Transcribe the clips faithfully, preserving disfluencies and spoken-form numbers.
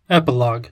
Epilogue.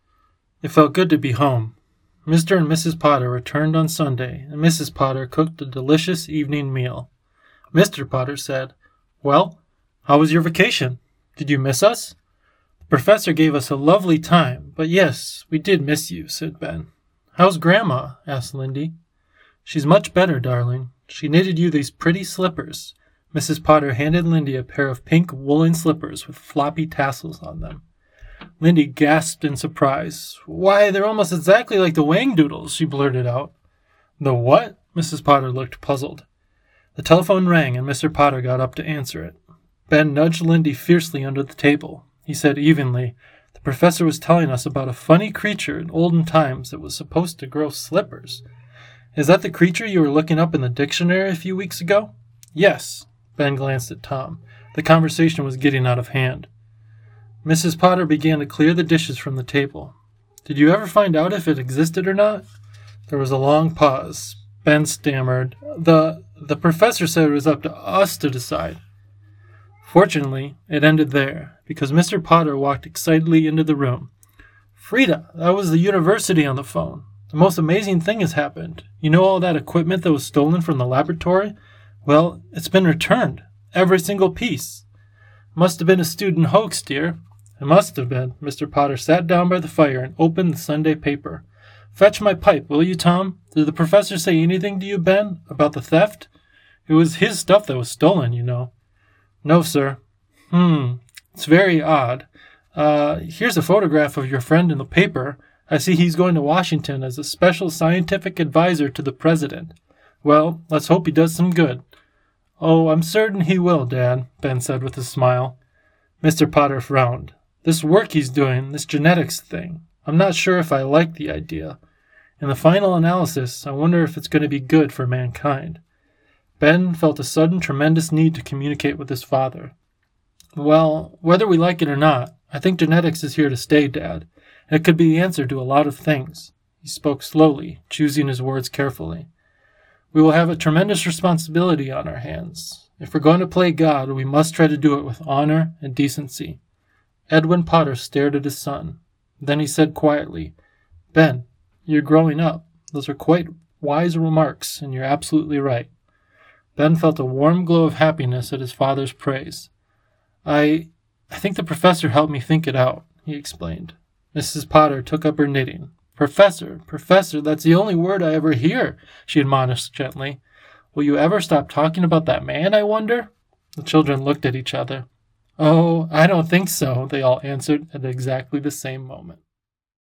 It felt good to be home. Mister and Missus Potter returned on Sunday, and Missus Potter cooked a delicious evening meal. Mister Potter said, "Well, how was your vacation? Did you miss us?" "The professor gave us a lovely time, but yes, we did miss you," said Ben. "How's Grandma?" asked Lindy. "She's much better, darling. She knitted you these pretty slippers." Missus Potter handed Lindy a pair of pink woolen slippers with floppy tassels on them. Lindy gasped in surprise. "Why, they're almost exactly like the Whangdoodles," she blurted out. "The what?" Missus Potter looked puzzled. The telephone rang, and Mister Potter got up to answer it. Ben nudged Lindy fiercely under the table. He said evenly, "The professor was telling us about a funny creature in olden times that was supposed to grow slippers. Is that the creature you were looking up in the dictionary a few weeks ago?" "Yes." Ben glanced at Tom. The conversation was getting out of hand. Missus Potter began to clear the dishes from the table. "Did you ever find out if it existed or not?" There was a long pause. Ben stammered, The the professor said it was up to us to decide." Fortunately, it ended there, because Mister Potter walked excitedly into the room. "Frida, that was the university on the phone. The most amazing thing has happened. You know all that equipment that was stolen from the laboratory? Well, it's been returned. Every single piece. Must have been a student hoax, dear." "It must have been." Mister Potter sat down by the fire and opened the Sunday paper. "Fetch my pipe, will you, Tom? Did the professor say anything to you, Ben, about the theft? It was his stuff that was stolen, you know." "No, sir." Hmm, it's very odd. Uh, here's a photograph of your friend in the paper. I see he's going to Washington as a special scientific advisor to the president. Well, let's hope he does some good." "Oh, I'm certain he will, Dad," Ben said with a smile. Mister Potter frowned. "This work he's doing, this genetics thing, I'm not sure if I like the idea. In the final analysis, I wonder if it's going to be good for mankind." Ben felt a sudden tremendous need to communicate with his father. "Well, whether we like it or not, I think genetics is here to stay, Dad. And it could be the answer to a lot of things." He spoke slowly, choosing his words carefully. "We will have a tremendous responsibility on our hands. If we're going to play God, we must try to do it with honor and decency." Edwin Potter stared at his son. Then he said quietly, "Ben, you're growing up. Those are quite wise remarks, and you're absolutely right." Ben felt a warm glow of happiness at his father's praise. I, I think the professor helped me think it out," he explained. Missus Potter took up her knitting. "Professor, professor, that's the only word I ever hear," she admonished gently. "Will you ever stop talking about that man, I wonder?" The children looked at each other. "Oh, I don't think so," they all answered at exactly the same moment.